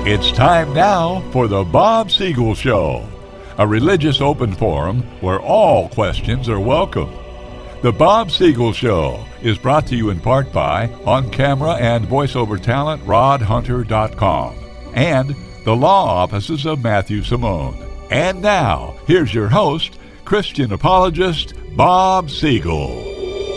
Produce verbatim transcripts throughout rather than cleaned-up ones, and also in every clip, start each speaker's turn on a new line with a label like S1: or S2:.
S1: It's time now for the Bob Siegel Show, a religious open forum where all questions are welcome. The Bob Siegel Show is brought to you in part by on-camera and voiceover talent rod hunter dot com and the law offices of Matthew Simone. And now, here's your host, Christian apologist Bob Siegel.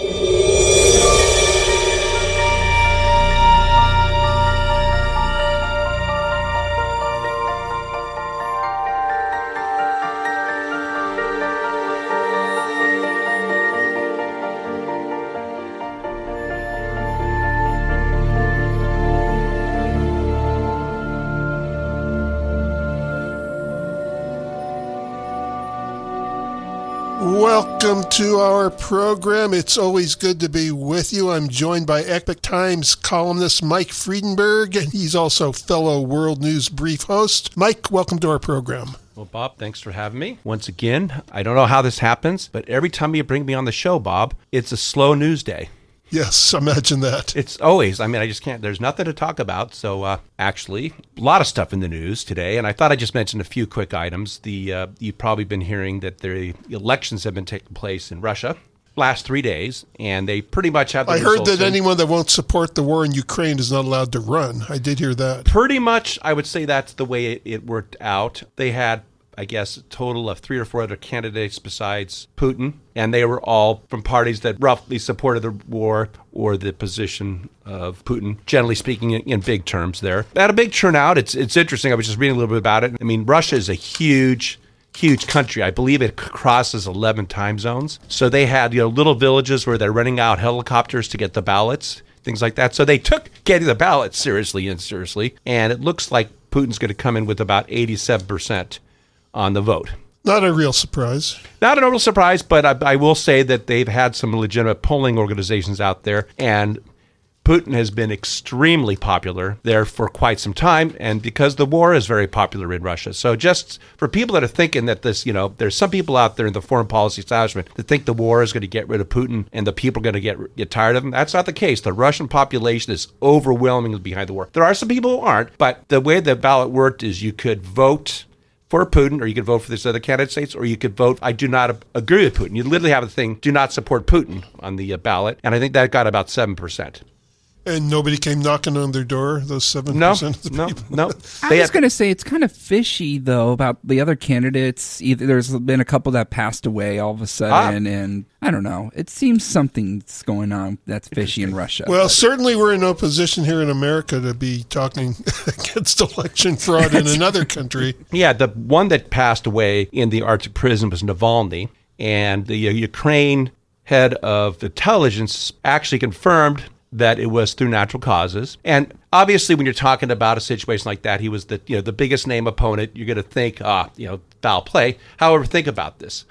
S2: Welcome to our program. It's always good to be with you. I'm joined by Epoch Times columnist Mike Friedenberg, and he's also fellow World News Brief host. Mike, welcome to our program.
S3: Well, Bob, thanks for having me. Once again, I don't know how this happens, but every time you bring me on the show, Bob, it's a slow news day.
S2: Yes, imagine that.
S3: It's always, I mean, I just can't, there's nothing to talk about. So uh, actually, a lot of stuff in the news today. And I thought I'd just mention a few quick items. The uh, You've probably been hearing that the elections have been taking place in Russia last three days, and they pretty much have the
S2: I heard that
S3: in.
S2: anyone that won't support the war in Ukraine is not allowed to run. I did hear that.
S3: Pretty much, I would say that's the way it, it worked out. They had, I guess, a total of three or four other candidates besides Putin, and they were all from parties that roughly supported the war or the position of Putin, generally speaking, in, in big terms there. They had a big turnout. It's it's interesting. I was just reading a little bit about it. I mean, Russia is a huge, huge country. I believe it crosses eleven time zones. So they had, you know, little villages where they're renting out helicopters to get the ballots, things like that. So they took getting the ballots seriously and seriously, and it looks like Putin's going to come in with about eighty-seven percent on the vote.
S2: Not a real surprise.
S3: Not a real surprise, but I, I will say that they've had some legitimate polling organizations out there, and Putin has been extremely popular there for quite some time, and because the war is very popular in Russia. So just for people that are thinking that this, you know, there's some people out there in the foreign policy establishment that think the war is going to get rid of Putin and the people are going to get get tired of him. That's not the case. The Russian population is overwhelmingly behind the war. There are some people who aren't, but the way the ballot worked is you could vote for Putin, or you could vote for this other candidates, or you could vote, I do not agree with Putin. You literally have a thing, do not support Putin on the uh, ballot, and I think that got about seven percent.
S2: And nobody came knocking on their door, those seven percent of the
S3: no,
S2: people?
S3: No, no.
S4: I was going to say, it's kind of fishy, though, about the other candidates. Either there's been a couple that passed away all of a sudden, ah. and I don't know. It seems something's going on that's fishy in Russia.
S2: Well,
S4: but.
S2: certainly we're in no position here in America to be talking against election fraud in another country.
S3: Yeah, the one that passed away in the Arctic prison was Navalny, and the uh, Ukraine head of intelligence actually confirmed that it was through natural causes. And obviously, when you're talking about a situation like that, he was the you know the biggest name opponent. You're going to think, ah, you know, foul play. However, think about this.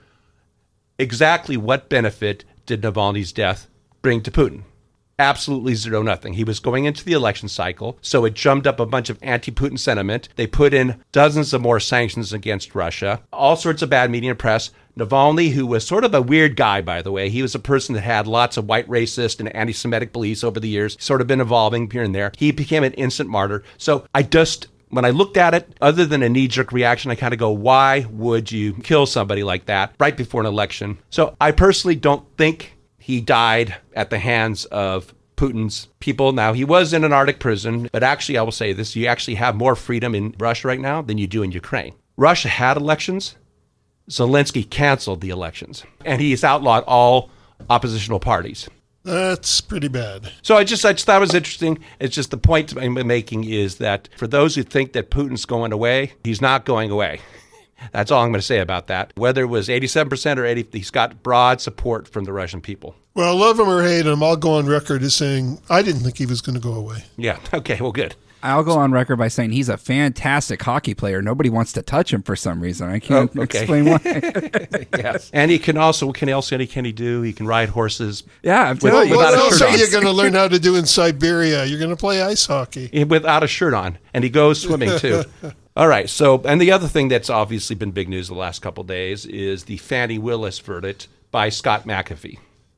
S3: Exactly what benefit did Navalny's death bring to Putin? Absolutely zero, nothing. He was going into the election cycle, so it drummed up a bunch of anti-Putin sentiment. They put in dozens of more sanctions against Russia, all sorts of bad media and press. Navalny, who was sort of a weird guy, by the way, he was a person that had lots of white racist and anti-Semitic beliefs over the years, sort of been evolving here and there. He became an instant martyr. So I just, when I looked at it, other than a knee-jerk reaction, I kind of go, why would you kill somebody like that right before an election? So I personally don't think he died at the hands of Putin's people. Now, he was in an Arctic prison, but actually, I will say this, you actually have more freedom in Russia right now than you do in Ukraine. Russia had elections. Zelensky canceled the elections, and he's outlawed all oppositional parties.
S2: That's pretty bad.
S3: So I just, I just thought it was interesting. It's just the point I'm making is that for those who think that Putin's going away, he's not going away. That's all I'm going to say about that. Whether it was eighty-seven percent or eighty, he's got broad support from the Russian people.
S2: Well, love him or hate him, I'll go on record as saying I didn't think he was going to go away.
S3: Yeah. Okay. Well, good.
S4: I'll go on record by saying he's a fantastic hockey player. Nobody wants to touch him for some reason. I can't oh, okay. explain why.
S3: Yes. And he can also, what can else can he do? He can ride horses.
S4: Yeah.
S3: With,
S2: well, what else are
S3: on.
S2: you going to learn how to do in Siberia? You're going to play ice hockey.
S3: Without a shirt on. And he goes swimming, too. All right. So, and the other thing that's obviously been big news the last couple of days is the Fani Willis verdict by Scott McAfee.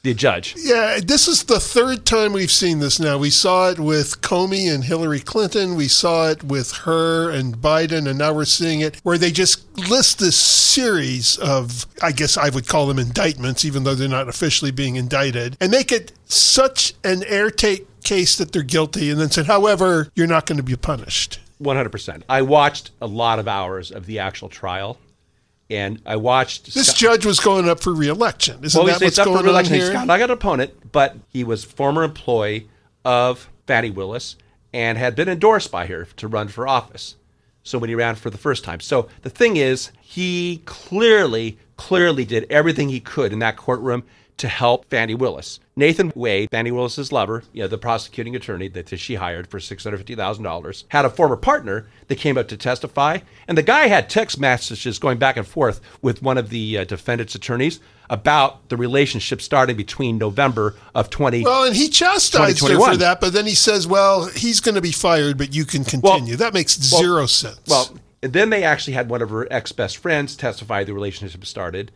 S3: the judge.
S2: Yeah, this is the third time we've seen this now. We saw it with Comey and Hillary Clinton. We saw it with her and Biden, and now we're seeing it where they just list this series of, I guess I would call them indictments, even though they're not officially being indicted, and make it such an airtight case that they're guilty, and then said, however, you're not going to be punished.
S3: one hundred percent. I watched a lot of hours of the actual trial. And I watched...
S2: This
S3: Scott,
S2: judge was going up for re-election. Isn't
S3: well,
S2: that what's
S3: up for
S2: going on
S3: re-election.
S2: here?
S3: He's not got an opponent, but he was former employee of Fani Willis and had been endorsed by her to run for office. So when he ran for the first time. So the thing is, he clearly, clearly did everything he could in that courtroom to help Fani Willis. Nathan Wade, Fani Willis's lover, you know, the prosecuting attorney that she hired for six hundred fifty thousand dollars, had a former partner that came up to testify. And the guy had text messages going back and forth with one of the uh, defendant's attorneys about the relationship starting between November of twenty.
S2: Well, and he chastised her for that, but then he says, well, he's going to be fired, but you can continue. Well, that makes zero
S3: well,
S2: sense.
S3: Well, and then they actually had one of her ex-best friends testify the relationship started.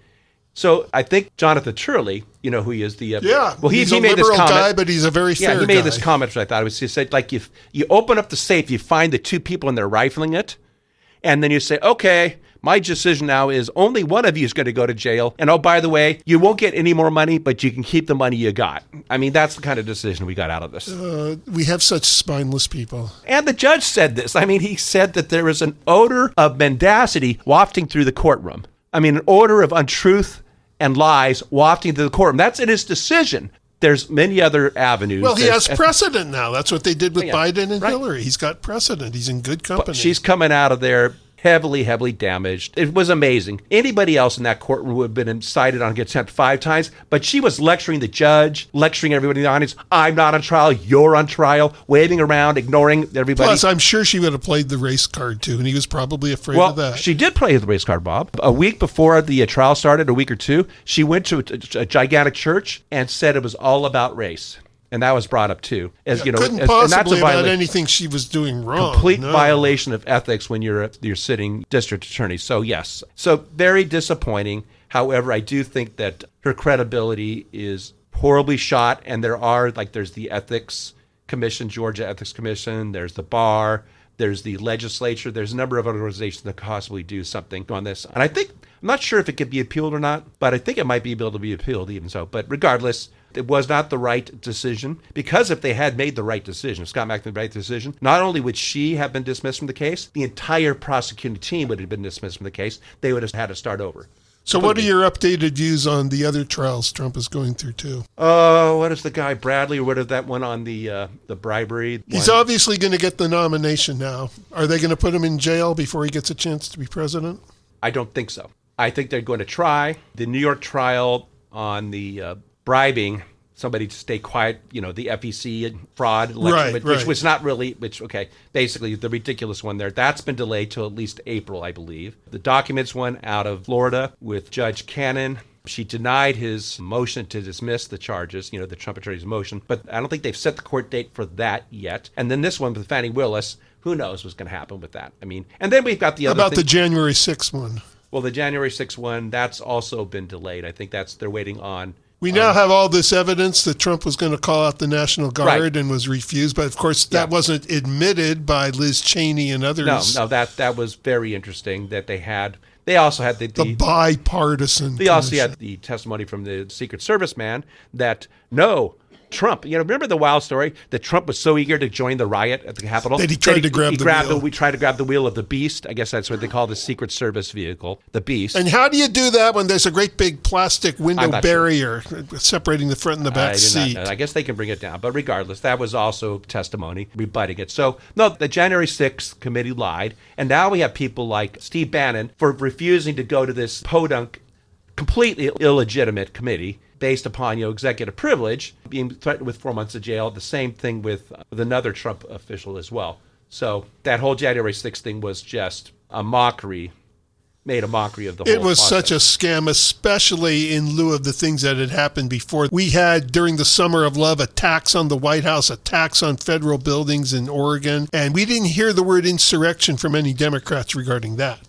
S3: So I think Jonathan Turley, you know who he is, the uh,
S2: yeah,
S3: well he,
S2: he's
S3: he
S2: a
S3: made
S2: liberal
S3: this comment,
S2: guy, but he's a very fair
S3: yeah he made
S2: guy.
S3: this comment which I thought it was. He said like if you open up the safe, you find the two people and they're rifling it, and then you say, okay, my decision now is only one of you is going to go to jail, and oh by the way, you won't get any more money, but you can keep the money you got. I mean that's the kind of decision we got out of this.
S2: Uh, we have such spineless people.
S3: And the judge said this. I mean he said that there was an odor of mendacity wafting through the courtroom. I mean an odor of untruth and lies wafting to the courtroom. That's in his decision. There's many other avenues.
S2: Well, he
S3: There's,
S2: has precedent now. That's what they did with
S3: yeah,
S2: Biden and
S3: right.
S2: Hillary. He's got precedent. He's in good company.
S3: But she's coming out of there heavily, heavily damaged. It was amazing. Anybody else in that courtroom would have been indicted on contempt five times, but she was lecturing the judge, lecturing everybody in the audience. I'm not on trial. You're on trial. Waving around, ignoring everybody.
S2: Plus, I'm sure she would have played the race card, too, and he was probably afraid
S3: well,
S2: of that.
S3: She did play the race card, Bob. A week before the uh, trial started, a week or two, she went to a, a gigantic church and said it was all about race. And that was brought up too, as
S2: yeah,
S3: you know,
S2: couldn't
S3: as,
S2: possibly
S3: and that's a
S2: about anything she was doing wrong.
S3: Complete
S2: no.
S3: violation of ethics when you're a, you're sitting district attorney. So yes, so very disappointing. However, I do think that her credibility is horribly shot, and there are like there's the ethics commission, Georgia Ethics Commission. There's the bar. There's the legislature. There's a number of other organizations that possibly do something on this. And I think I'm not sure if it could be appealed or not, but I think it might be able to be appealed even so. But regardless, it was not the right decision, because if they had made the right decision, if Scott McAfee made the right decision, not only would she have been dismissed from the case, the entire prosecuting team would have been dismissed from the case. They would have had to start over.
S2: So what are your updated views on the other trials Trump is going through, too?
S3: Oh, uh, what is the guy, Bradley, or what is that one on the uh, the bribery?
S2: He's
S3: one?
S2: obviously going to get the nomination now. Are they going to put him in jail before he gets a chance to be president?
S3: I don't think so. I think they're going to try. The New York trial on the uh, bribing somebody to stay quiet, you know, the F E C fraud election,
S2: right,
S3: which,
S2: right.
S3: which was not really, which, okay, basically the ridiculous one there. That's been delayed till at least April, I believe. The documents one out of Florida with Judge Cannon. She denied his motion to dismiss the charges, you know, the Trump attorney's motion, but I don't think they've set the court date for that yet. And then this one with Fani Willis, who knows what's going to happen with that? I mean, and then we've got the
S2: How
S3: other
S2: about
S3: thing.
S2: the January sixth one?
S3: Well, the January sixth one, that's also been delayed. I think that's, they're waiting on.
S2: We now um, have all this evidence that Trump was going to call out the National Guard
S3: right.
S2: and was refused. But, of course, that
S3: yeah.
S2: wasn't admitted by Liz Cheney and others.
S3: No, no, that that was very interesting that they had. They also had the,
S2: the,
S3: the
S2: bipartisan
S3: They also
S2: commission.
S3: had the testimony from the Secret Service man that, no, Trump, you know, remember the wild story that Trump was so eager to join the riot at the Capitol
S2: that he tried
S3: that he,
S2: to grab
S3: he
S2: the
S3: grabbed
S2: wheel.
S3: The, we tried to grab the wheel of the Beast. I guess that's what they call the Secret Service vehicle, the Beast.
S2: And how do you do that when there's a great big plastic window barrier
S3: sure.
S2: separating the front and the back
S3: I
S2: seat?
S3: Not know. I guess they can bring it down. But regardless, that was also testimony rebutting it. So, no, the January sixth committee lied. And now we have people like Steve Bannon for refusing to go to this podunk, completely illegitimate committee based upon, you know, executive privilege, being threatened with four months of jail. The same thing with, uh, with another Trump official as well. So that whole January sixth thing was just a mockery, made a mockery of the whole
S2: It was
S3: process.
S2: such a scam, especially in lieu of the things that had happened before. We had, during the Summer of Love, attacks on the White House, attacks on federal buildings in Oregon, and we didn't hear the word insurrection from any Democrats regarding that.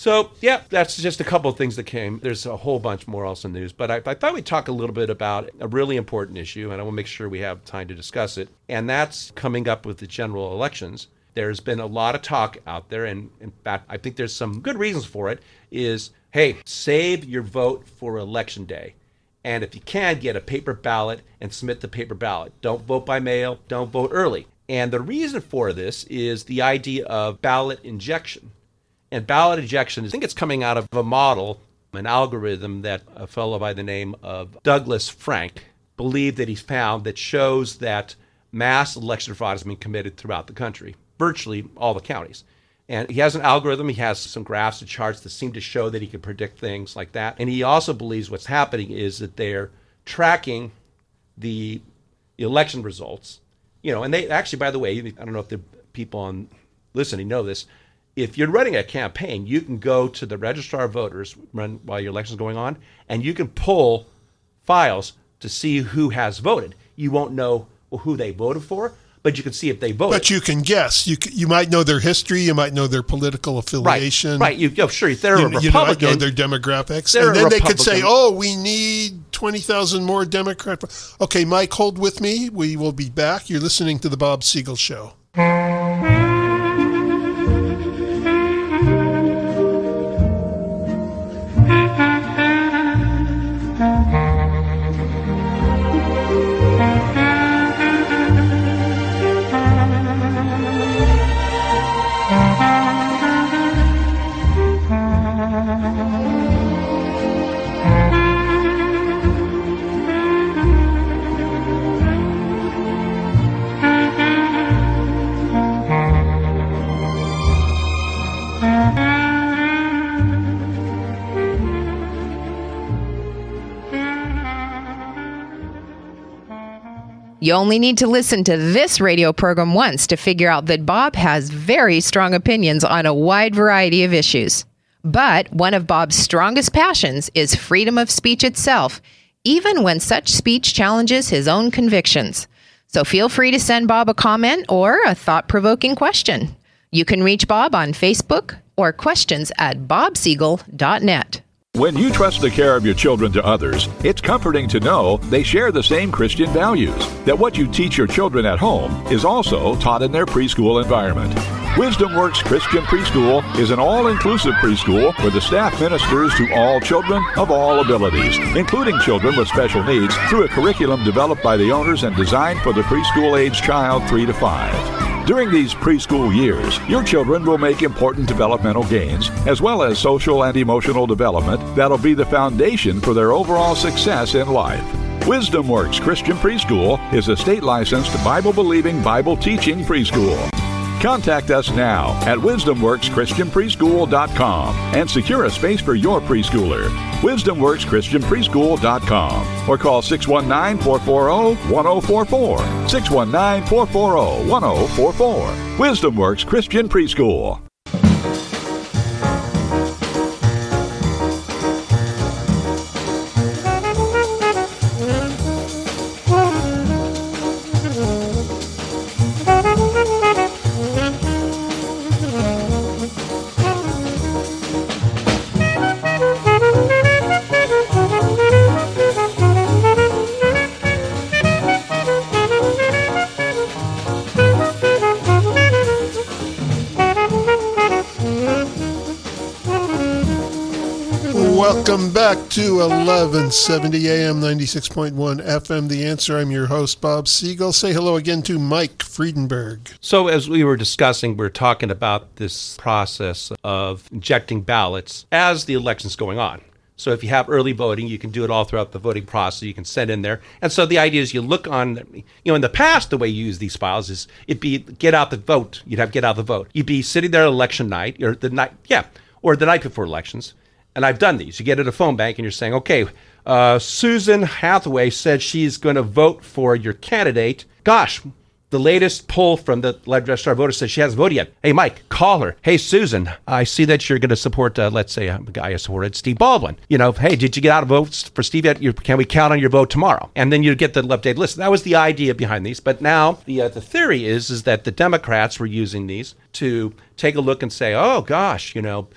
S3: So, yeah, that's just a couple of things that came. There's a whole bunch more else in the news. But I, I thought we'd talk a little bit about a really important issue, and I will make sure we have time to discuss it. And that's coming up with the general elections. There's been a lot of talk out there, and in fact, I think there's some good reasons for it, is, hey, save your vote for Election Day. And if you can, get a paper ballot and submit the paper ballot. Don't vote by mail. Don't vote early. And the reason for this is the idea of ballot injection. And ballot injection, I think it's coming out of a model, an algorithm that a fellow by the name of Douglas Frank believed that he's found that shows that mass election fraud has been committed throughout the country, virtually all the counties. And he has an algorithm, he has some graphs and charts that seem to show that he can predict things like that. And he also believes what's happening is that they're tracking the election results. You know, and they actually, by the way, I don't know if the people on listening know this, if you're running a campaign, you can go to the registrar of voters run while your election is going on, and you can pull files to see who has voted. You won't know who they voted for, but you can see if they voted.
S2: But you can guess. You you might know their history. You might know their political affiliation.
S3: Right. right. You, oh, sure. If they're
S2: you,
S3: a Republican,
S2: you might know their demographics.
S3: And
S2: then they could say, oh, we need twenty thousand more Democrats. Okay, Mike, hold with me. We will be back. You're listening to The Bob Siegel Show.
S5: You only need to listen to this radio program once to figure out that Bob has very strong opinions on a wide variety of issues. But one of Bob's strongest passions is freedom of speech itself, even when such speech challenges his own convictions. So feel free to send Bob a comment or a thought-provoking question. You can reach Bob on Facebook or questions at bob siegel dot net.
S1: When you trust the care of your children to others, it's comforting to know they share the same Christian values, that what you teach your children at home is also taught in their preschool environment. Wisdom Works Christian Preschool is an all-inclusive preschool where the staff ministers to all children of all abilities, including children with special needs, through a curriculum developed by the owners and designed for the preschool-age child three to five. During these preschool years, your children will make important developmental gains, as well as social and emotional development that'll be the foundation for their overall success in life. Wisdom Works Christian Preschool is a state-licensed, Bible-believing, Bible-teaching preschool. Contact us now at wisdom works christian preschool dot com and secure a space for your preschooler. wisdom works christian preschool dot com or call six one nine, four four zero, one zero four four. six one nine, four four zero, one zero four four. Wisdom Works Christian Preschool.
S2: Welcome back to eleven seventy A M, ninety-six point one F M. The Answer. I'm your host, Bob Siegel. Say hello again to Mike Friedenberg.
S3: So as we were discussing, we're talking about this process of injecting ballots as the election's going on. So if you have early voting, you can do it all throughout the voting process. You can send in there. And so the idea is you look on, you know, in the past, the way you use these files is it'd be get out the vote. You'd have get out the vote. You'd be sitting there election night or the night, yeah, or the night before elections. And I've done these. You get at a phone bank and you're saying, okay, uh, Susan Hathaway said she's going to vote for your candidate. Gosh, the latest poll from the registrar of voters says she hasn't voted yet. Hey, Mike, call her. Hey, Susan, I see that you're going to support, uh, let's say, a guy I supported, Steve Baldwin. You know, hey, did you get out of votes for Steve yet? You, can we count on your vote tomorrow? And then you get the updated list. That was the idea behind these. But now the uh, the theory is is that the Democrats were using these to take a look and say, oh, gosh, you know,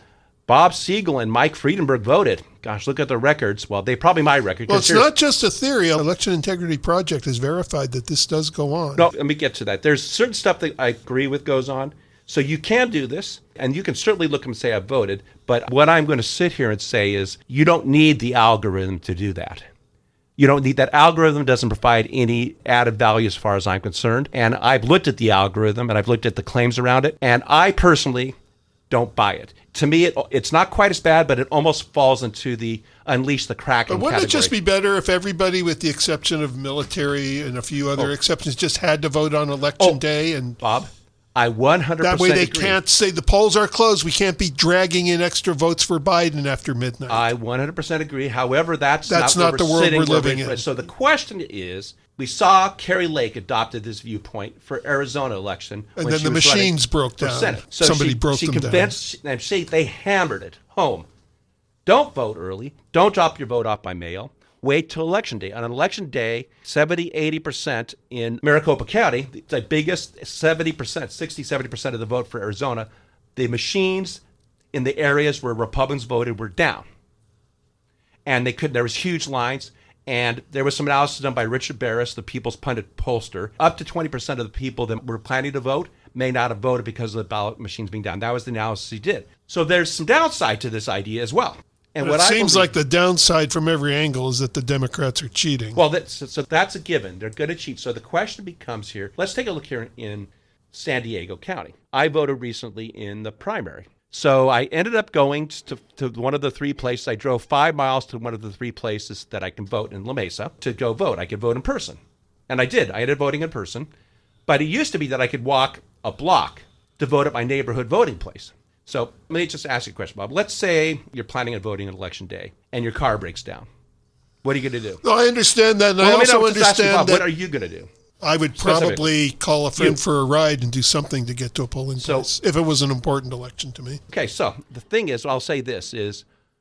S3: Bob Siegel and Mike Friedenberg voted. Gosh, look at the records. Well, they probably my record.
S2: Well, it's not just a theory. Election Integrity Project has verified that this does go on.
S3: No, let me get to that. There's certain stuff that I agree with goes on. So you can do this, and you can certainly look and say I voted. But what I'm going to sit here and say is you don't need the algorithm to do that. You don't need that. Algorithm doesn't provide any added value as far as I'm concerned. And I've looked at the algorithm, and I've looked at the claims around it, and I personally don't buy it. To me, it, it's not quite as bad, but it almost falls into the unleash the Kraken
S2: But wouldn't
S3: category.
S2: it just be better if everybody, with the exception of military and a few other
S3: Oh.
S2: exceptions, just had to vote on election
S3: Oh.
S2: day? And
S3: Bob, I one hundred percent
S2: that way they
S3: agree.
S2: can't say the polls are closed. We can't be dragging in extra votes for Biden after midnight.
S3: I one hundred percent agree. However, that's,
S2: That's
S3: not,
S2: not
S3: where
S2: the world
S3: sitting
S2: we're
S3: where
S2: living
S3: we're-
S2: in.
S3: So the question is, we saw Carrie Lake adopted this viewpoint for Arizona election.
S2: And
S3: when
S2: then
S3: she
S2: the
S3: was running
S2: machines broke
S3: for
S2: down.
S3: Senate. So
S2: Somebody
S3: she,
S2: broke
S3: she
S2: them down.
S3: convinced, and she, they hammered it home. Don't vote early. Don't drop your vote off by mail. Wait till election day. On election day, seventy, eighty percent in Maricopa County, the biggest seventy percent, sixty, seventy percent of the vote for Arizona, the machines in the areas where Republicans voted were down. And they could there was huge lines. And there was some analysis done by Richard Barris, the People's Pundit pollster. Up to twenty percent of the people that were planning to vote may not have voted because of the ballot machines being down. That was the analysis he did. So there's some downside to this idea as well. And
S2: But
S3: what
S2: it
S3: I
S2: seems
S3: believe-
S2: like the downside from every angle is that the Democrats are cheating.
S3: Well, that's, so that's a given. They're going to cheat. So the question becomes here, let's take a look here in San Diego County. I voted recently in the primary. So I ended up going to, to one of the three places. I drove five miles to one of the three places that I can vote in La Mesa to go vote. I could vote in person. And I did. I ended up voting in person. But it used to be that I could walk a block to vote at my neighborhood voting place. So let me just ask you a question, Bob. Let's say you're planning on voting on election day and your car breaks down. What are you going to do?
S2: No, I understand that, and
S3: Well,
S2: I
S3: let me
S2: also
S3: know, just ask you,
S2: understand
S3: Bob,
S2: that
S3: what are you going to do?
S2: I would
S3: Specific.
S2: probably call a friend
S3: You-
S2: for a ride and do something to get to a polling
S3: So-
S2: place if it was an important election to me.
S3: Okay, so the thing is, I'll say this, is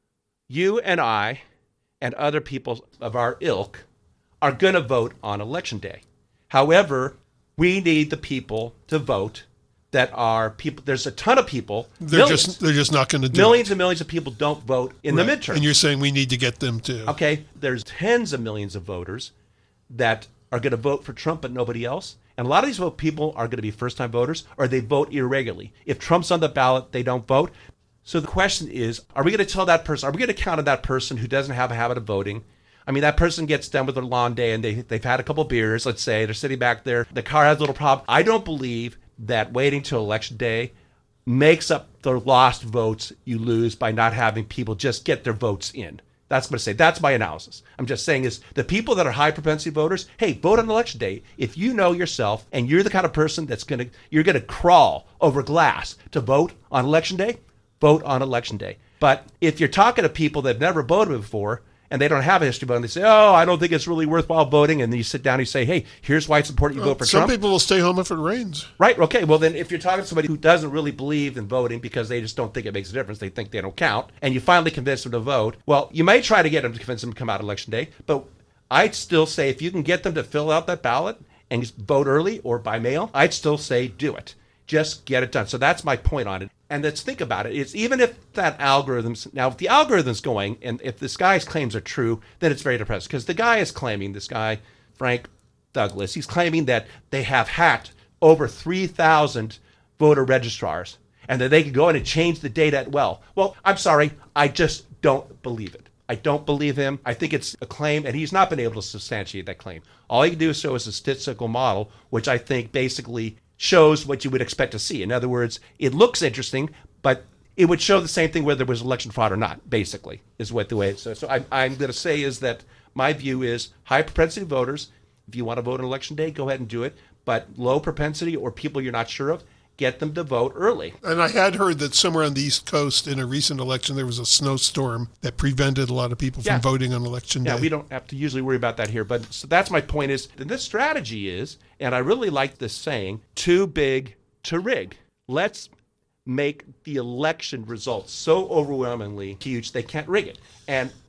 S3: you and I and other people of our ilk are going to vote on election day. However, we need the people to vote that are people. There's a ton of people,
S2: They're
S3: millions,
S2: just they're just not going to do
S3: millions
S2: it.
S3: and millions of people don't vote in
S2: Right.
S3: the midterm.
S2: And you're saying we need to get them to.
S3: Okay, there's tens of millions of voters that are going to vote for Trump but nobody else. And a lot of these vote people are going to be first-time voters or they vote irregularly. If Trump's on the ballot, they don't vote. So the question is, are we going to tell that person, are we going to count on that person who doesn't have a habit of voting? I mean, that person gets done with their lawn day and they, they've had a couple beers, let's say, they're sitting back there, the car has a little problem. I don't believe that waiting till election day makes up the lost votes you lose by not having people just get their votes in. That's what I say. That's my analysis. I'm just saying is the people that are high propensity voters, hey, vote on election day. If you know yourself and you're the kind of person that's going to, you're going to crawl over glass to vote on election day, vote on election day. But if you're talking to people that have never voted before and they don't have a history of voting, they say, oh, I don't think it's really worthwhile voting. And then you sit down and you say, hey, here's why it's important you vote for
S2: Some
S3: Trump.
S2: people will stay home if it rains.
S3: Right. Okay. Well, then if you're talking to somebody who doesn't really believe in voting because they just don't think it makes a difference, they think they don't count, and you finally convince them to vote, well, you may try to get them to convince them to come out election day, but I'd still say if you can get them to fill out that ballot and just vote early or by mail, I'd still say do it. Just get it done. So that's my point on it. And let's think about it. It's even if that algorithm's now if the algorithm's going and if this guy's claims are true, then it's very depressing because the guy is claiming, this guy, Frank Douglas, he's claiming that they have hacked over three thousand voter registrars and that they can go in and change the data at will. Well, I'm sorry. I just don't believe it. I don't believe him. I think it's a claim, and he's not been able to substantiate that claim. All he can do is show us a statistical model, which I think basically shows what you would expect to see. In other words, it looks interesting, but it would show the same thing whether it was election fraud or not, basically, is what the way it's. So, so I, I'm going to say is that my view is high propensity voters, if you want to vote on election day, go ahead and do it. But low propensity or people you're not sure of, get them to vote early.
S2: And I had heard that somewhere on the East Coast in a recent election, there was a snowstorm that prevented a lot of people from
S3: Yeah.
S2: voting on election day.
S3: Yeah, we don't have to usually worry about that here. But so that's my point is, and this strategy is, and I really like this saying, too big to rig. Let's make the election results so overwhelmingly huge they can't rig it. And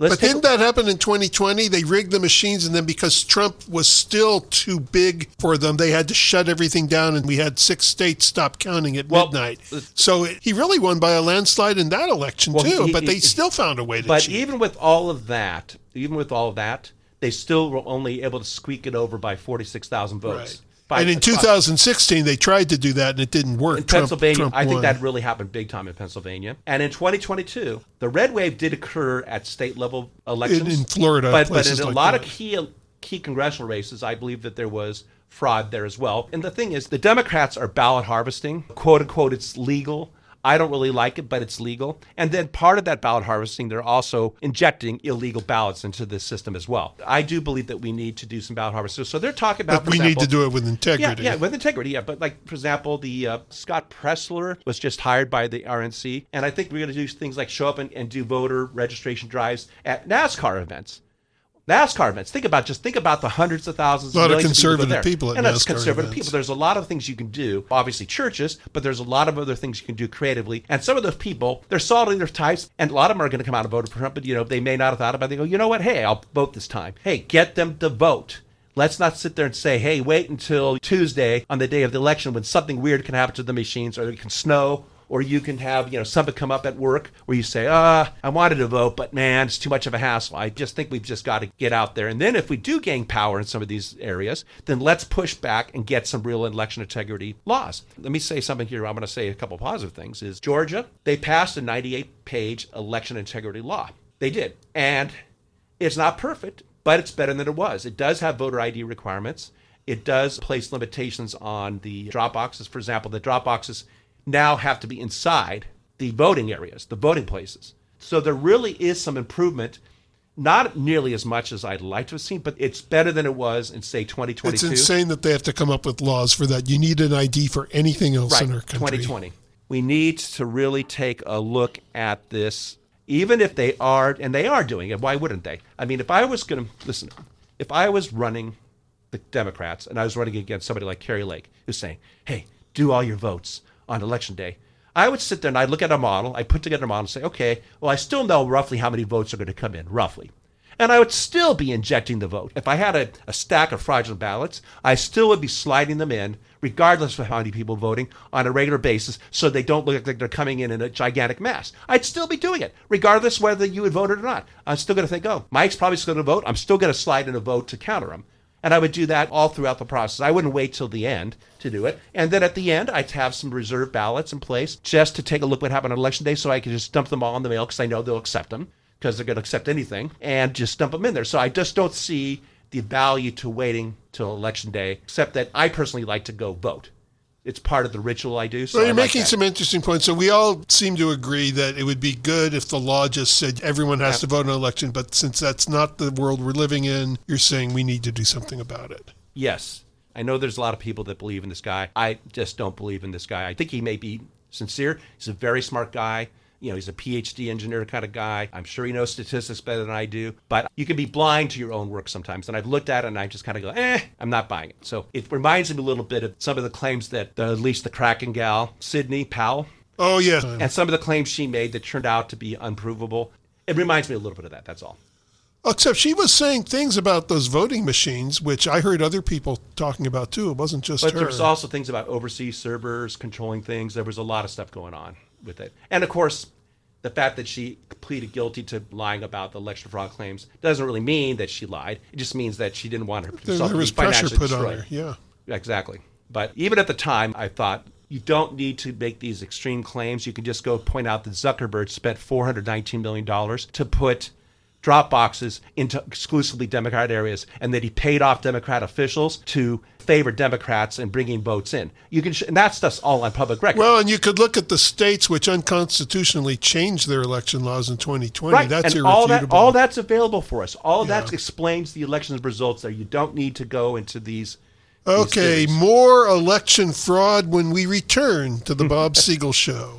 S3: Let's
S2: but didn't that happen in twenty twenty? They rigged the machines, and then because Trump was still too big for them, they had to shut everything down, and we had six states stop counting at well, midnight. So it, he really won by a landslide in that election, well, too, he, but they he, still found a way to
S3: But
S2: cheat.
S3: even with all of that, even with all of that, they still were only able to squeak it over by forty-six thousand votes.
S2: Right. And in two thousand sixteen, they tried to do that, and it didn't work.
S3: In Pennsylvania,
S2: Trump, Trump
S3: I think
S2: won.
S3: that really happened big time in Pennsylvania. And in twenty twenty-two, the red wave did occur at state-level elections.
S2: In, in Florida,
S3: But, but in a
S2: like
S3: lot
S2: that.
S3: of key, key congressional races, I believe that there was fraud there as well. And the thing is, the Democrats are ballot harvesting. Quote-unquote, it's legal. I don't really like it, but it's legal. And then part of that ballot harvesting, they're also injecting illegal ballots into this system as well. I do believe that we need to do some ballot harvesting. So they're talking about,
S2: But we
S3: example,
S2: need to do it with integrity.
S3: Yeah, yeah, with integrity, yeah. But like, for example, the uh, Scott Pressler was just hired by the R N C. And I think we're going to do things like show up and, and do voter registration drives at NASCAR events. NASCAR events. Think about just think about the hundreds of thousands,
S2: a lot of
S3: millions
S2: conservative
S3: of people,
S2: people at
S3: and that's
S2: NASCAR
S3: conservative
S2: events.
S3: people. There's a lot of things you can do. Obviously, churches, but there's a lot of other things you can do creatively. And some of those people, they're solid in their types, and a lot of them are going to come out and vote for Trump. But you know, they may not have thought about it. They go, you know what? Hey, I'll vote this time. Hey, get them to vote. Let's not sit there and say, hey, wait until Tuesday on the day of the election when something weird can happen to the machines, or it can snow. Or you can have, you know, something come up at work where you say, ah, I wanted to vote, but man, it's too much of a hassle. I just think we've just got to get out there. And then if we do gain power in some of these areas, then let's push back and get some real election integrity laws. Let me say something here. I'm going to say a couple positive things. Is Georgia, they passed a ninety-eight page election integrity law. They did. And it's not perfect, but it's better than it was. It does have voter I D requirements. It does place limitations on the drop boxes. For example, the drop boxes now have to be inside the voting areas, the voting places. So there really is some improvement, not nearly as much as I'd like to have seen, but it's better than it was in, say, twenty twenty-two.
S2: It's insane that they have to come up with laws for that. You need an I D for anything else
S3: right,
S2: in our country.
S3: twenty twenty. We need to really take a look at this, even if they are, and they are doing it. Why wouldn't they? I mean, if I was going to, listen, if I was running the Democrats and I was running against somebody like Kari Lake, who's saying, hey, do all your votes on election day, I would sit there and I'd look at a model, I'd put together a model and say, okay, well, I still know roughly how many votes are going to come in, roughly. And I would still be injecting the vote. If I had a, a stack of fraudulent ballots, I still would be sliding them in, regardless of how many people voting, on a regular basis, so they don't look like they're coming in in a gigantic mass. I'd still be doing it, regardless whether you had voted or not. I'm still going to think, oh, Mike's probably still going to vote. I'm still going to slide in a vote to counter him. And I would do that all throughout the process. I wouldn't wait till the end to do it. And then at the end, I'd have some reserve ballots in place just to take a look what happened on election day, so I could just dump them all in the mail because I know they'll accept them, because they're going to accept anything, and just dump them in there. So I just don't see the value to waiting till election day, except that I personally like to go vote. It's part of the ritual I do. So
S2: well, you're
S3: I like
S2: making
S3: that.
S2: some interesting points. So we all seem to agree that it would be good if the law just said everyone has to vote in an election, but since that's not the world we're living in, you're saying we need to do something about it.
S3: Yes. I know there's a lot of people that believe in this guy. I just don't believe in this guy. I think he may be sincere. He's a very smart guy. You know, he's a P H D engineer kind of guy. I'm sure he knows statistics better than I do. But you can be blind to your own work sometimes. And I've looked at it and I just kind of go, eh, I'm not buying it. So it reminds me a little bit of some of the claims that uh, at least the Kraken gal, Sidney Powell,
S2: Oh, yeah.
S3: and some of the claims she made that turned out to be unprovable. It reminds me a little bit of that. That's all.
S2: Except she was saying things about those voting machines, which I heard other people talking about too. It wasn't just
S3: But
S2: her.
S3: there's also things about overseas servers, controlling things. There was a lot of stuff going on with it. And of course, the fact that she pleaded guilty to lying about the election fraud claims doesn't really mean that she lied. It just means that she didn't want her
S2: there,
S3: herself
S2: there
S3: to
S2: was
S3: be
S2: pressure
S3: financially
S2: put
S3: destroyed.
S2: on her. Yeah.
S3: Exactly. But even at the time, I thought you don't need to make these extreme claims. You can just go point out that Zuckerberg spent four hundred nineteen million dollars to put drop boxes into exclusively Democrat areas, and that he paid off Democrat officials to favor Democrats and bringing votes in. You can, sh- and that stuff's all on public record.
S2: Well, and you could look at the states which unconstitutionally changed their election laws in twenty twenty.
S3: Right,
S2: That's
S3: and
S2: irrefutable.
S3: all that, all that's available for us. All
S2: Yeah.
S3: that explains the election's results there. You don't need to go into these.
S2: Okay,
S3: these
S2: more election fraud when we return to the Bob Siegel Show.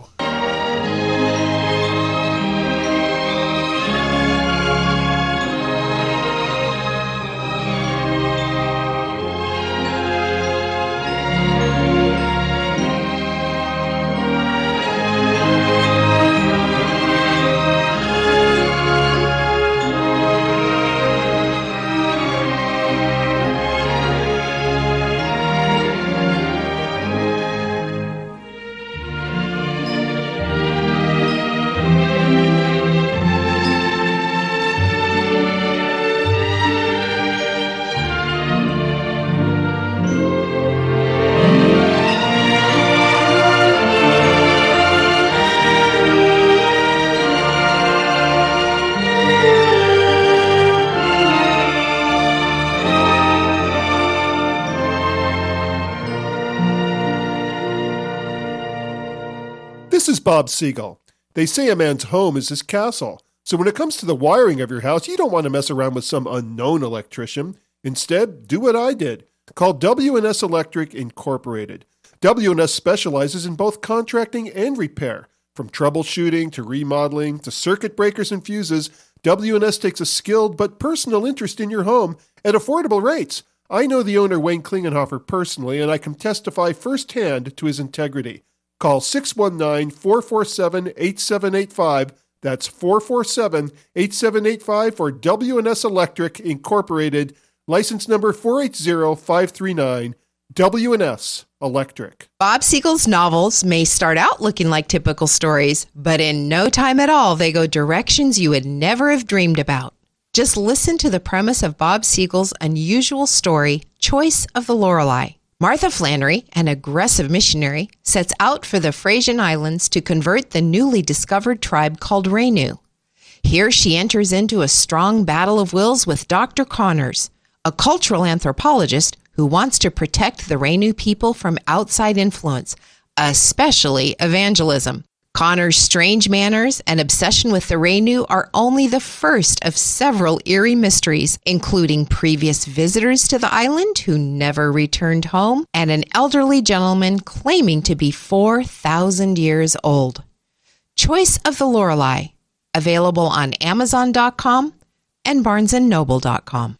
S6: This is Bob Siegel. They say a man's home is his castle. So when it comes to the wiring of your house, you don't want to mess around with some unknown electrician. Instead, do what I did. Call W and S Electric Incorporated. W and S specializes in both contracting and repair. From troubleshooting to remodeling to circuit breakers and fuses, W and S takes a skilled but personal interest in your home at affordable rates. I know the owner, Wayne Klingenhofer, personally, and I can testify firsthand to his integrity. Call six one nine, four four seven, eight seven eight five. That's four four seven, eight seven eight five for W and S Electric Incorporated, license number four eight zero five three nine, W and S Electric.
S5: Bob Siegel's novels may start out looking like typical stories, but in no time at all, they go directions you would never have dreamed about. Just listen to the premise of Bob Siegel's unusual story, Choice of the Lorelei. Martha Flannery, an aggressive missionary, sets out for the Frisian Islands to convert the newly discovered tribe called Renu. Here she enters into a strong battle of wills with Doctor Connors, a cultural anthropologist who wants to protect the Renu people from outside influence, especially evangelism. Connor's strange manners and obsession with the Renu are only the first of several eerie mysteries, including previous visitors to the island who never returned home and an elderly gentleman claiming to be four thousand years old. Choice of the Lorelei, available on Amazon dot com and Barnes and Noble dot com.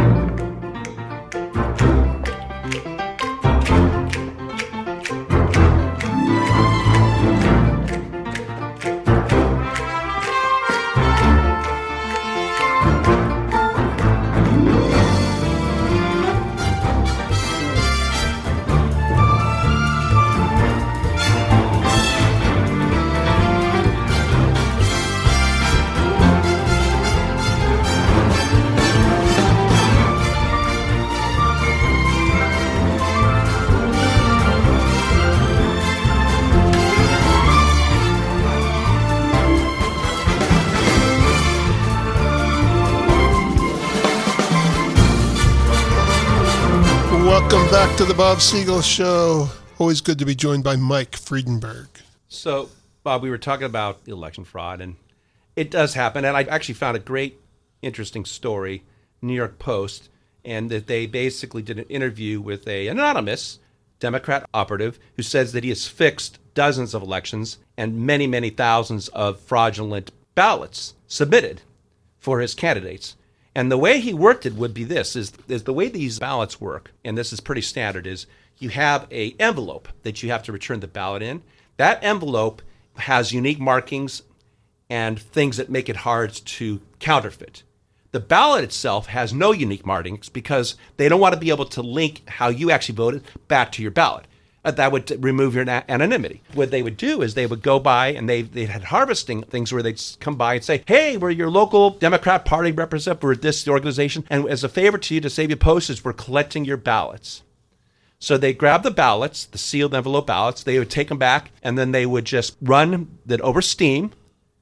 S2: Welcome back to the Bob Siegel Show. Always good to be joined by Mike Friedenberg.
S3: So, Bob, we were talking about election fraud, and it does happen. And I actually found a great, interesting story, New York Post, and that they basically did an interview with a anonymous Democrat operative who says that he has fixed dozens of elections and many, many thousands of fraudulent ballots submitted for his candidates. And the way he worked it would be this, is, is the way these ballots work, and this is pretty standard, is you have a envelope that you have to return the ballot in. That envelope has unique markings and things that make it hard to counterfeit. The ballot itself has no unique markings because they don't want to be able to link how you actually voted back to your ballot. Uh, that would remove your na- anonymity. What they would do is they would go by and they they had harvesting things where they'd come by and say, hey, we're your local Democrat Party representative, we're this organization, and as a favor to you to save you postage, we're collecting your ballots. So they grab the ballots, the sealed envelope ballots, they would take them back, and then they would just run that over steam,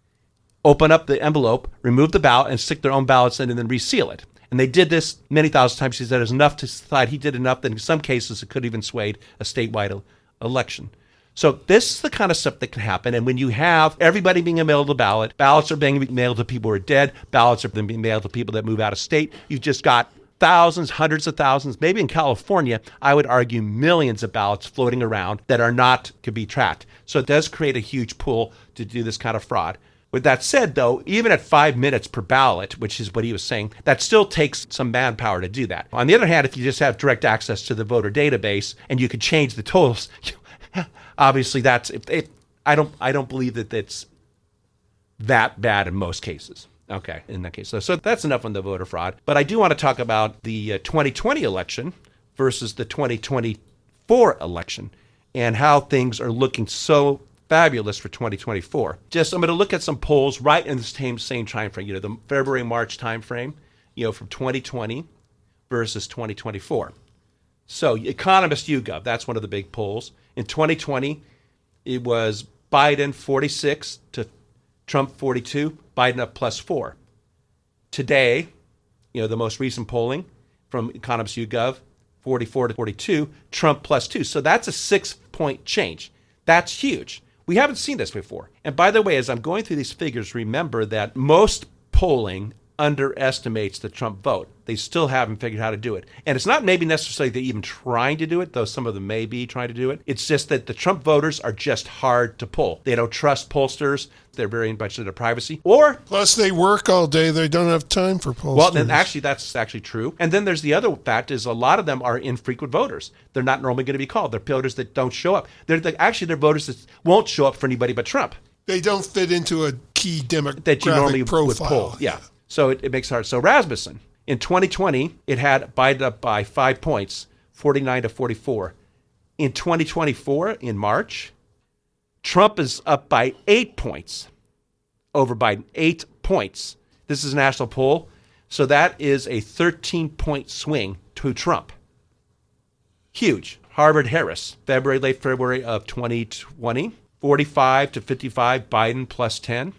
S3: open up the envelope, remove the ballot, and stick their own ballots in and then reseal it. And they did this many thousand times. He said it was enough to decide he did enough that in some cases it could even swayed a statewide election. So this is the kind of stuff that can happen. And when you have everybody being mailed a ballot, ballots are being mailed to people who are dead, ballots are being mailed to people that move out of state, you've just got thousands, hundreds of thousands, maybe in California, I would argue millions of ballots floating around that are not to be tracked. So it does create a huge pool to do this kind of fraud. With that said, though, even at five minutes per ballot, which is what he was saying, that still takes some manpower to do that. On the other hand, if you just have direct access to the voter database and you could change the totals, obviously that's it, it, I don't I don't believe that it's that bad in most cases. Okay, in that case. So, so that's enough on the voter fraud. But I do want to talk about the uh, twenty twenty election versus the twenty twenty-four election and how things are looking so fabulous for twenty twenty-four. Just I'm going to look at some polls right in the same same time frame, you know, the February March time frame, you know, from twenty twenty versus twenty twenty-four. So Economist YouGov, that's one of the big polls. In twenty twenty, it was Biden forty-six to Trump forty-two, Biden up plus four. Today, you know, the most recent polling from Economist YouGov, forty-four to forty-two, Trump plus two. So that's a six-point change. That's huge. We haven't seen this before. And by the way, as I'm going through these figures, remember that most polling underestimates the Trump vote. They still haven't figured out how to do it. And it's not maybe necessarily they're even trying to do it, though some of them may be trying to do it. It's just that the Trump voters are just hard to poll. They don't trust pollsters. They're very much into their privacy. Or
S2: plus they work all day. They don't have time for pollsters.
S3: Well, then actually that's actually true. And then there's the other fact is a lot of them are infrequent voters. They're not normally going to be called. They're voters that don't show up. They're the, actually they're voters that won't show up for anybody but Trump.
S2: They don't fit into a key demographic
S3: that you normally
S2: profile.
S3: would poll. Yeah. So it, it makes it hard. So Rasmussen, in twenty twenty, it had Biden up by five points, forty-nine to forty-four. In twenty twenty-four, in March, Trump is up by eight points over Biden. Eight points. This is a national poll. So that is a thirteen-point swing to Trump. Huge. Harvard-Harris, February, late February of twenty twenty, forty-five to fifty-five, Biden plus ten.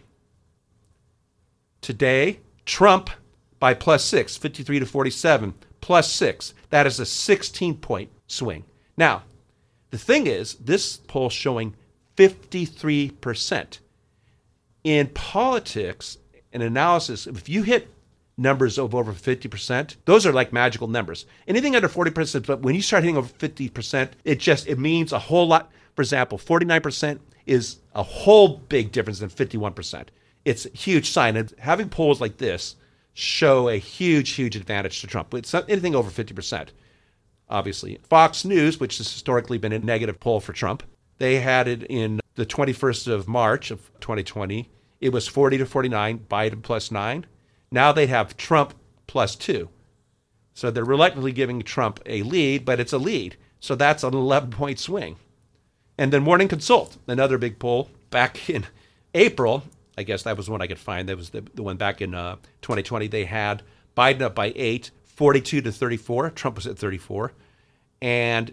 S3: Today, Trump by plus six, fifty-three to forty-seven, plus six. That is a sixteen-point swing. Now, the thing is, this poll showing fifty-three percent. In politics and analysis, if you hit numbers of over fifty percent, those are like magical numbers. Anything under forty percent, but when you start hitting over fifty percent, it just, it means a whole lot. For example, forty-nine percent is a whole big difference than fifty-one percent. It's a huge sign. And having polls like this show a huge, huge advantage to Trump. It's not anything over fifty percent, obviously. Fox News, which has historically been a negative poll for Trump, they had it in the twenty-first of March of twenty twenty. It was forty to forty-nine, Biden plus nine. Now they have Trump plus two. So they're reluctantly giving Trump a lead, but it's a lead. So that's an eleven-point swing. And then Morning Consult, another big poll back in April. I guess that was one I could find. That was the, the one back in uh, twenty twenty. They had Biden up by eight, forty-two to thirty-four. Trump was at thirty-four. And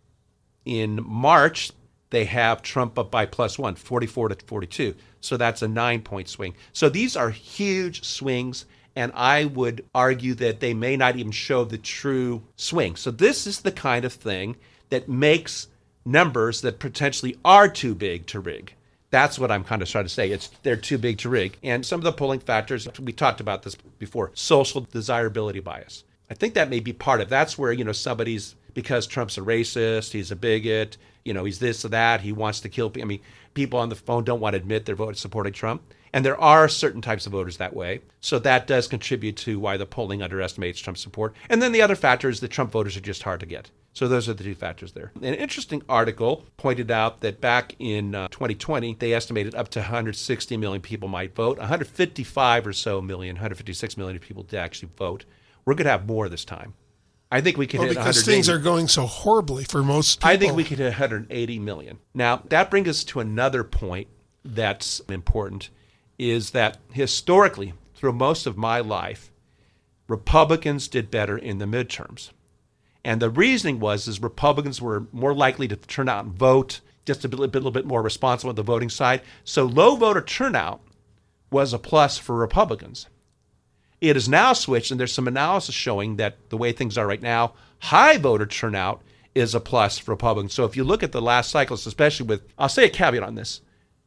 S3: in March, they have Trump up by plus one, forty-four to forty-two. So that's a nine-point swing. So these are huge swings, and I would argue that they may not even show the true swing. So this is the kind of thing that makes numbers that potentially are too big to rig. That's what I'm kind of trying to say. It's they're too big to rig. And some of the polling factors, we talked about this before, social desirability bias. I think that may be part of that's where, you know, somebody's, because Trump's a racist, he's a bigot, you know, he's this or that, he wants to kill people. I mean, people on the phone don't want to admit they're voting supporting Trump. And there are certain types of voters that way. So that does contribute to why the polling underestimates Trump's support. And then the other factor is that Trump voters are just hard to get. So those are the two factors there. An interesting article pointed out that back in uh, twenty twenty, they estimated up to one hundred sixty million people might vote. one hundred fifty-five or so million, one hundred fifty-six million people did actually vote. We're going to have more this time. I think we could
S2: well,
S3: hit
S2: because things are going so horribly for most people.
S3: I think we could hit one hundred eighty million. Now, that brings us to another point that's important, is that historically, through most of my life, Republicans did better in the midterms. And the reasoning was is Republicans were more likely to turn out and vote, just a, bit, a little bit more responsible on the voting side. So low voter turnout was a plus for Republicans. It is now switched, and there's some analysis showing that the way things are right now, high voter turnout is a plus for Republicans. So if you look at the last cycles, especially with, I'll say a caveat on this,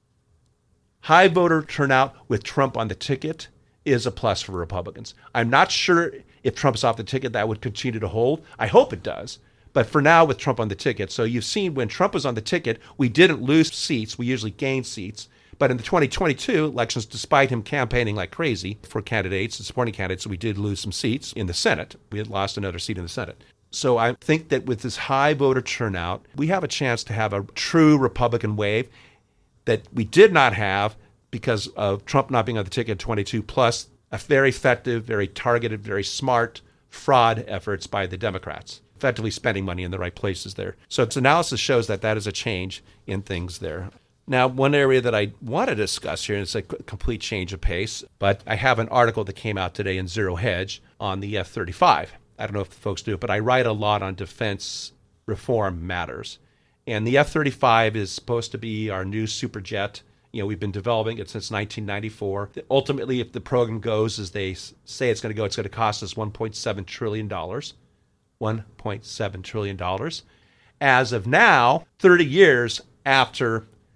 S3: high voter turnout with Trump on the ticket is a plus for Republicans. I'm not sure if Trump's off the ticket that would continue to hold. I hope it does. But for now, with Trump on the ticket, so you've seen when Trump was on the ticket, we didn't lose seats. We usually gain seats. But in the twenty twenty-two elections, despite him campaigning like crazy for candidates and supporting candidates, we did lose some seats in the Senate. We had lost another seat in the Senate. So I think that with this high voter turnout, we have a chance to have a true Republican wave that we did not have because of Trump not being on the ticket in twenty-two, plus a very effective, very targeted, very smart fraud efforts by the Democrats, effectively spending money in the right places there. So its analysis shows that that is a change in things there. Now, one area that I want to discuss here, and it's a complete change of pace, but I have an article that came out today in Zero Hedge on the F thirty-five. I don't know if the folks do it, but I write a lot on defense reform matters. And the F thirty-five is supposed to be our new super jet. You know, we've been developing it since nineteen ninety-four. Ultimately, if the program goes as they say it's going to go, it's going to cost us one point seven trillion dollars. one point seven trillion dollars. As of now, thirty years after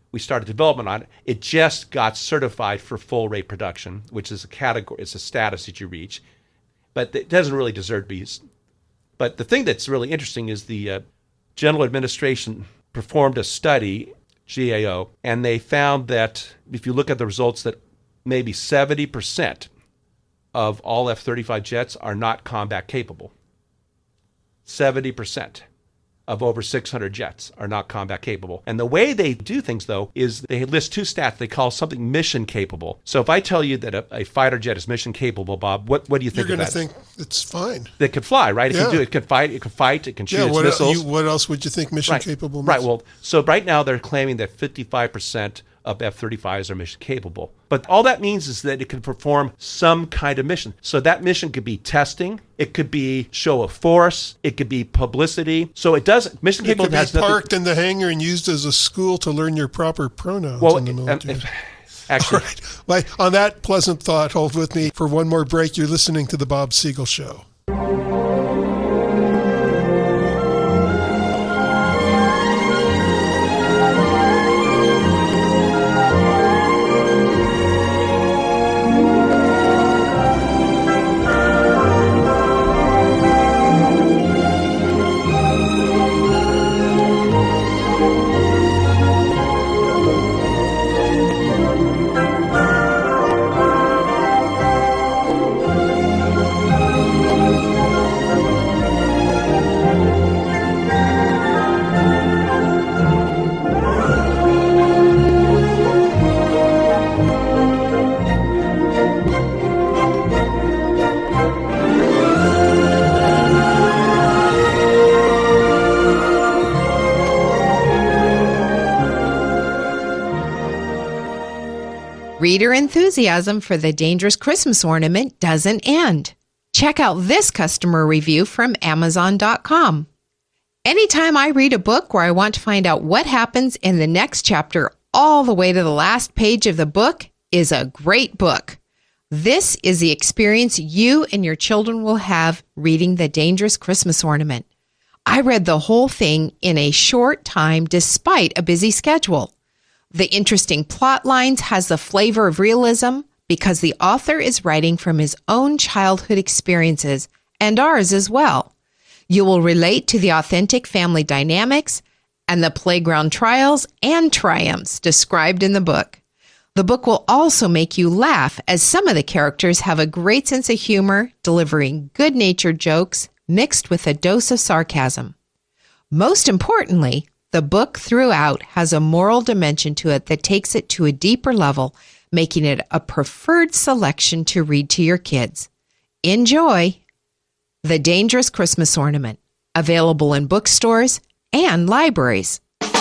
S3: we started development on it. It just got certified for full rate production, which is a category, it's a status that you reach. But it doesn't really deserve to be. But the thing that's really interesting is the uh, General Administration performed a study, G A O, and they found that if you look at the results, that maybe seventy percent of all F thirty-five jets are not combat capable. seventy percent of over six hundred jets are not combat capable. And the way they do things, though, is they list two stats they call something mission capable. So if I tell you that a, a fighter jet is mission capable, Bob, what, what do you think
S2: You're
S3: of that?
S2: You're going to think it's fine.
S3: It can fly, right? It
S2: yeah.
S3: can do it. Can fight. It can fight. It can shoot
S2: yeah,
S3: its
S2: what,
S3: missiles.
S2: You, what else would you think mission
S3: right.
S2: capable means?
S3: Right. Well, so right now they're claiming that fifty-five percent of F thirty-fives are mission capable. But all that means is that it can perform some kind of mission. So that mission could be testing, it could be show of force, it could be publicity. So it does mission
S2: it
S3: capable
S2: could be
S3: has
S2: parked
S3: nothing,
S2: in the hangar and used as a school to learn your proper pronouns
S3: well,
S2: in the military.
S3: Um, actually,
S2: all right. Well, on that pleasant thought, hold with me for one more break. You're listening to The Bob Siegel Show.
S5: Reader enthusiasm for the Dangerous Christmas Ornament doesn't end. Check out this customer review from Amazon dot com. Anytime I read a book where I want to find out what happens in the next chapter all the way to the last page of the book is a great book. This is the experience you and your children will have reading The Dangerous Christmas Ornament. I read the whole thing in a short time despite a busy schedule. The interesting plot lines has the flavor of realism because the author is writing from his own childhood experiences and ours as well. You will relate to the authentic family dynamics and the playground trials and triumphs described in the book. The book will also make you laugh as some of the characters have a great sense of humor, delivering good-natured jokes mixed with a dose of sarcasm. Most importantly, the book throughout has a moral dimension to it that takes it to a deeper level, making it a preferred selection to read to your kids. Enjoy The Dangerous Christmas Ornament, available in bookstores and libraries.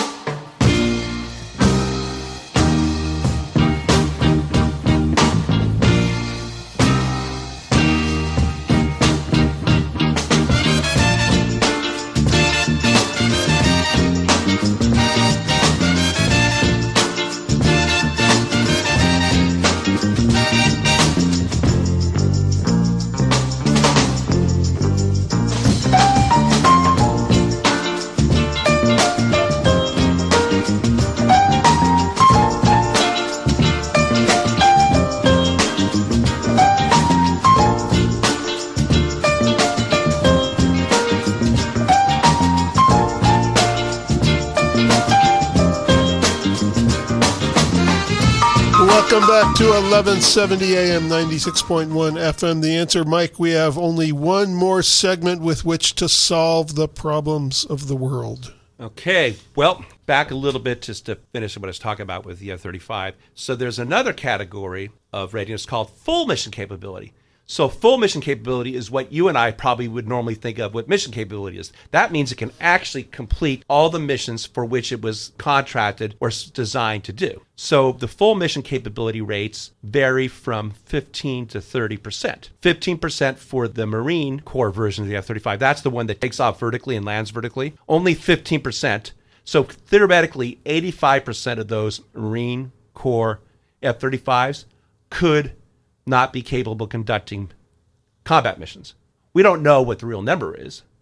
S2: Welcome back to eleven seventy A M, ninety-six point one F M. The Answer, Mike, we have only one more segment with which to solve the problems of the world.
S3: Okay, well, back a little bit just to finish what I was talking about with the F thirty-five. So there's another category of readiness called full mission capability. So full mission capability is what you and I probably would normally think of what mission capability is. That means it can actually complete all the missions for which it was contracted or designed to do. So the full mission capability rates vary from fifteen to thirty percent. fifteen percent for the Marine Corps version of the F thirty-five. That's the one that takes off vertically and lands vertically. Only fifteen percent. So theoretically, eighty-five percent of those Marine Corps F thirty-fives could not be capable of conducting combat missions. We don't know what the real number is,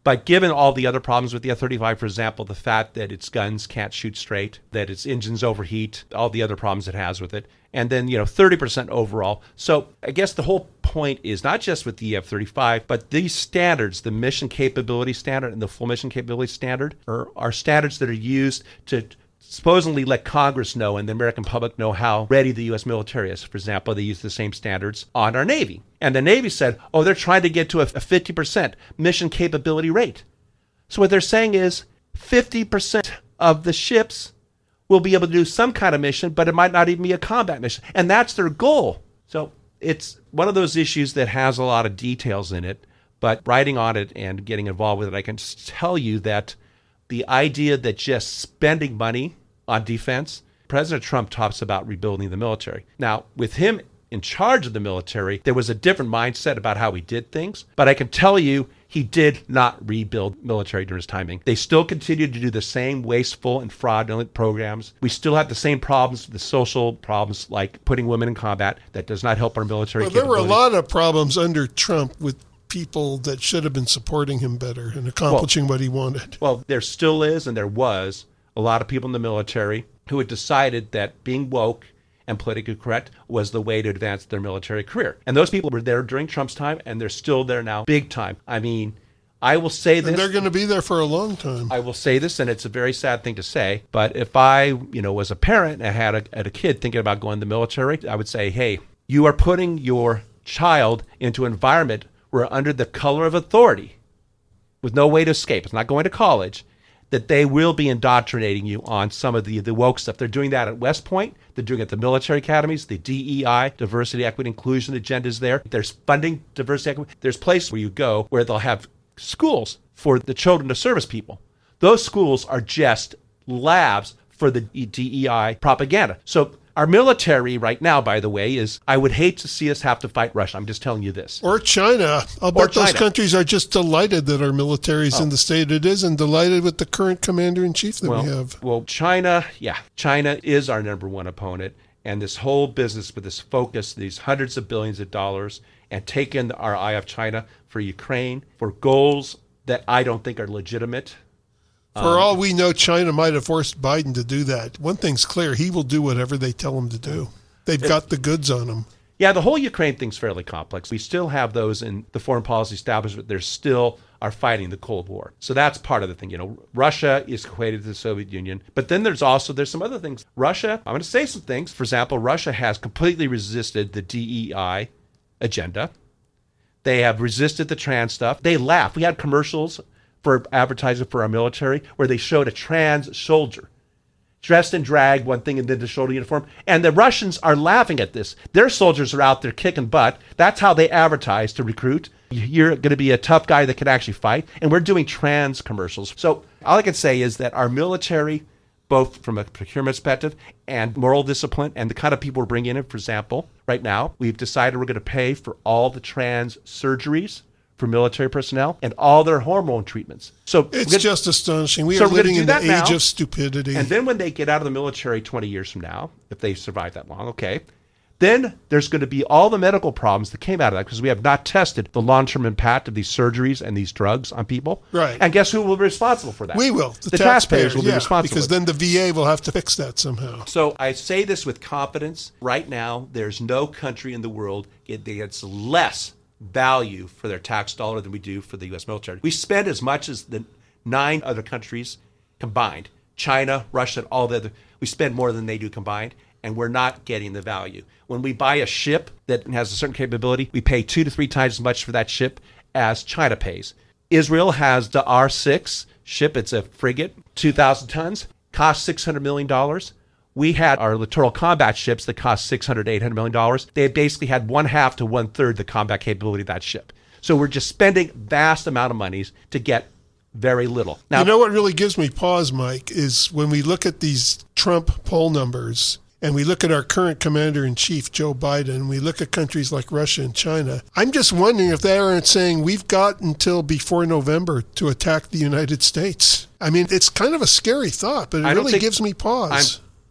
S3: But given all the other problems with the F thirty-five, for example, the fact that its guns can't shoot straight, that its engines overheat, all the other problems it has with it, and then, you know, thirty percent overall. So I guess the whole point is not just with the F thirty-five, but these standards, the mission capability standard and the full mission capability standard, are, are standards that are used to supposedly let Congress know and the American public know how ready the U S military is. For example, they use the same standards on our Navy. And the Navy said, oh, they're trying to get to a, a fifty percent mission capability rate. So what they're saying is fifty percent of the ships will be able to do some kind of mission, but it might not even be a combat mission. And that's their goal. So it's one of those issues that has a lot of details in it, but writing on it and getting involved with it, I can just tell you that the idea that just spending money on defense, President Trump talks about rebuilding the military. Now, with him in charge of the military, there was a different mindset about how he did things. But I can tell you, he did not rebuild military during his timing. They still continued to do the same wasteful and fraudulent programs. We still have the same problems, the social problems, like putting women in combat. That does not help our military.
S2: Well, there were a lot of problems under Trump with people that should have been supporting him better and accomplishing well, what he wanted.
S3: Well, there still is, and there was, a lot of people in the military who had decided that being woke and politically correct was the way to advance their military career. And those people were there during Trump's time, and they're still there now, big time. I mean, I will say this.
S2: And they're going to be there for a long time.
S3: I will say this, and it's a very sad thing to say, but if I, you know, was a parent and had a, had a kid thinking about going to the military, I would say, hey, you are putting your child into an environment where under the color of authority, with no way to escape, it's not going to college, that they will be indoctrinating you on some of the, the woke stuff. They're doing that at West Point. They're doing it at the military academies. The D E I, diversity, equity, inclusion agenda is there. There's funding diversity, equity. There's places where you go where they'll have schools for the children of service people. Those schools are just labs for the D E I propaganda. So our military right now, by the way, is, I would hate to see us have to fight Russia. I'm just telling you this.
S2: Or China. I'll bet those countries are just delighted that our military is oh. in the state it is and delighted with the current commander-in-chief that
S3: well,
S2: we have.
S3: Well, China, yeah, China is our number one opponent. And this whole business with this focus, these hundreds of billions of dollars, and taking our eye off China for Ukraine, for goals that I don't think are legitimate.
S2: For um, all we know, China might have forced Biden to do that. One thing's clear, he will do whatever they tell him to do. They've it, got the goods on him.
S3: Yeah, the whole Ukraine thing's fairly complex. We still have those in the foreign policy establishment. They still are fighting the Cold War. So that's part of the thing. You know, Russia is equated to the Soviet Union. But then there's also, there's some other things. Russia, I'm going to say some things. For example, Russia has completely resisted the D E I agenda. They have resisted the trans stuff. They laugh. We had commercials for advertising for our military where they showed a trans soldier dressed in drag, one thing, and then the shoulder uniform. And the Russians are laughing at this. Their soldiers are out there kicking butt. That's how they advertise to recruit. You're going to be a tough guy that can actually fight. And we're doing trans commercials. So all I can say is that our military, both from a procurement perspective and moral discipline and the kind of people we're bringing in, for example, right now, we've decided we're going to pay for all the trans surgeries for military personnel and all their hormone treatments. So
S2: it's
S3: gonna,
S2: just astonishing. We
S3: so
S2: are living in the age
S3: now.
S2: of stupidity.
S3: And then when they get out of the military twenty years from now, if they survive that long, okay, then there's going to be all the medical problems that came out of that because we have not tested the long-term impact of these surgeries and these drugs on people.
S2: Right.
S3: And guess who will be responsible for that?
S2: We will. The,
S3: the
S2: taxpayers,
S3: taxpayers will
S2: yeah,
S3: be responsible.
S2: Because then the V A will have to fix that somehow.
S3: So I say this with confidence. Right now, there's no country in the world that gets less value for their tax dollar than we do for the U S military. We spend as much as the nine other countries combined. China, Russia, and all the other. We spend more than they do combined, and we're not getting the value. When we buy a ship that has a certain capability, we pay two to three times as much for that ship as China pays. Israel has the R six ship. It's a frigate, two thousand tons, costs six hundred million dollars. We had our littoral combat ships that cost six hundred, eight hundred million dollars. They basically had one half to one third the combat capability of that ship. So we're just spending vast amount of monies to get very little.
S2: Now, you know what really gives me pause, Mike, is when we look at these Trump poll numbers and we look at our current commander-in-chief, Joe Biden, and we look at countries like Russia and China, I'm just wondering if they aren't saying we've got until before November to attack the United States. I mean, it's kind of a scary thought, but it really
S3: think,
S2: gives me pause.
S3: I'm,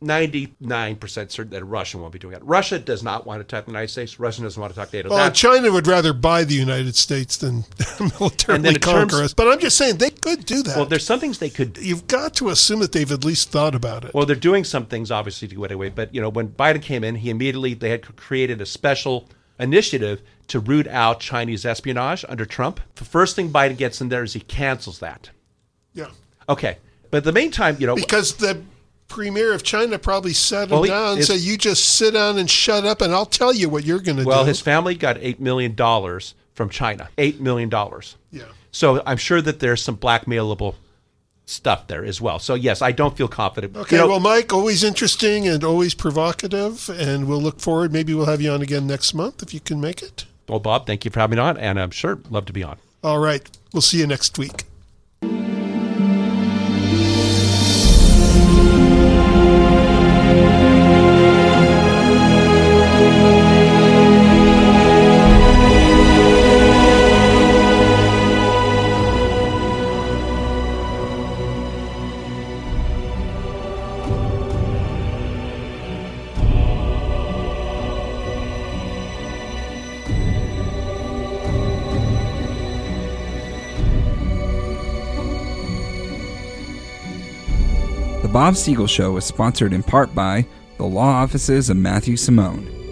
S3: ninety-nine percent certain that Russia won't be doing it. Russia does not want to attack the United States. Russia doesn't want to attack NATO.
S2: Well,
S3: That-
S2: China would rather buy the United States than militarily
S3: in
S2: conquer
S3: terms-
S2: us. But I'm just saying they could do that.
S3: well, there's some things they could do.
S2: You've got to assume that they've at least thought about it.
S3: Well, they're doing some things, obviously, to get away. But, you know, when Biden came in, he immediately, they had created a special initiative to root out Chinese espionage under Trump. The first thing Biden gets in there is he cancels that.
S2: Yeah.
S3: Okay. But at the meantime, you know,
S2: Because the premier of China probably sat him
S3: Well, he-
S2: down and
S3: his-
S2: said, you just sit down and shut up and I'll tell you what you're going to do.
S3: well, his family got eight million dollars from China. eight million dollars.
S2: Yeah.
S3: So I'm sure that there's some blackmailable stuff there as well. So, yes, I don't feel confident.
S2: Okay,
S3: You know,
S2: well, Mike, always interesting and always provocative, and we'll look forward. Maybe we'll have you on again next month if you can make it.
S3: well, Bob, thank you for having me on, and I'm sure love to be on.
S2: All right, we'll see you next week.
S4: The Bob Siegel Show is sponsored in part by the law offices of Matthew Simone.